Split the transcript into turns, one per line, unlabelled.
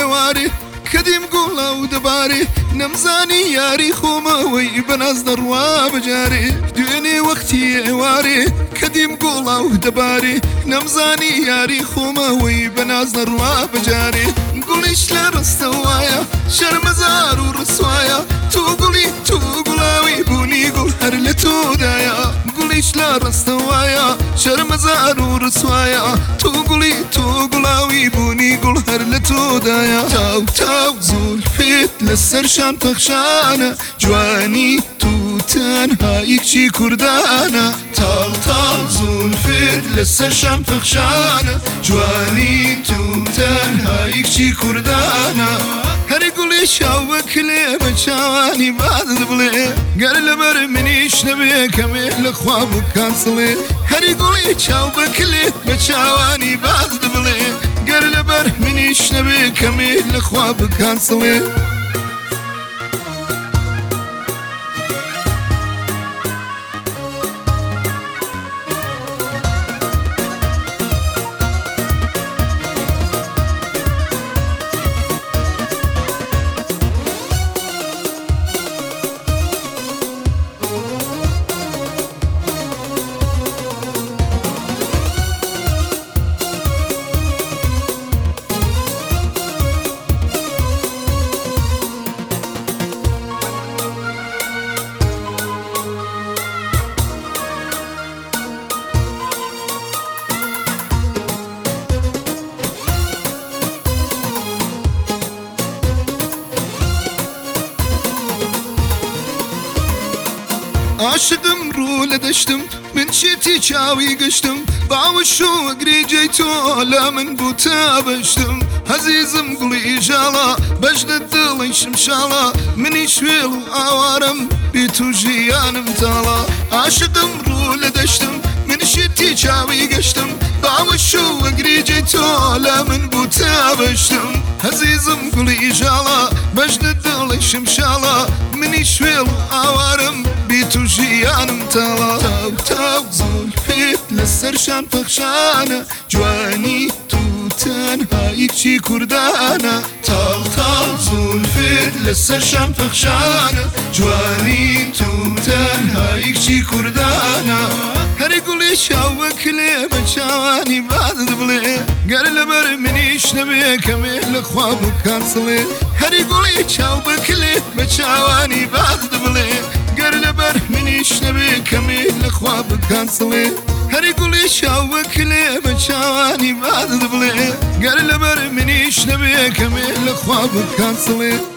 ئێوارێ کەدیم گوڵا و دەبارێ نەمزانی یاری خۆمەوەی بەناز دەڕوا بەجارێ دوێنێ وەختی ئێوارێ کەدیم گوڵا و دەبارێ نەمزانی یاری خۆمەوەی بەناز دەڕوا بەجارێ گوڵیش لە ڕستەوایە شەرمەزار و ڕسوایە تۆ گوڵی تۆ گوڵاوی بوونی گوڵ هەر لە تۆدایە گوڵیش لە ڕستەوایە شەرمەزار و ڕسوایە تۆ گوڵی تۆ گوڵاوی بوونی گوڵ هەر لە تۆدایە تاو تاو زولفێت لەسەر شان پەخشانە جوانی تو تەنها یەکچی کوردانە تاڵ تاڵ زولفێت لەسەر شان پەخشانە جوانی تو تەنها یەکچی کوردانە هەری گوڵی شاو بەکلێ بە چاوانی بازت بڵێ گەر لەبەر منیش نەبێ کەمێ لەخوا بکانسڵێ هەری گوڵی چاو بەکلێ بە چاوانی بازت بڵێ گەر لەبەر منیش نەبێ کەمێ لەخوا بکانسڵێ عاشقم ڕوو لە دەشتم من چێتی چاوی گەشتم باوش و ئەگریجەی تۆ لە من بوو تا بەشتم هەزیزم گوڵی ژاڵە بەشدە دڵی شمشاڵە منی شوێڵ و ئاوارم بێت و ژیانم تاڵە عاشقم ڕوو لە دەشتم من شێتی چاوی گەشتم باوش و ئەگریجەی تۆ لە من بوو تا بەشتم هەزیزم گوڵی ژاڵە بەشدە دڵی شمشاڵە منی شوێڵ و ئاوارم بێت و ژیانم تاڵە تاو تاو زولفێت لەسەر شان پەخشانە جوانی تو تەنها یەکچی کوردانە تاڵ تاڵ زولفێت لەسەر شان پەخشانە جوانی تو تەنها یەکچی کوردانە هەری گوڵی شاو بەکلێ بە چاوانی بازت بڵێ گەر لەبەر منیش نەبێ کەمێ لەخوا بکانسڵێ هەری گوڵی چاو بەکلێ بە چاوانی بازت بڵێ گەر لەبەر منیش نەبێ کەمێ لەخوا بکانسڵێ هەری گوڵی شاو بەکلێ بە چاوانی بازت بڵێ گەر لەبەر منیش نەبێ کەمێ لەخوا بکانسڵێ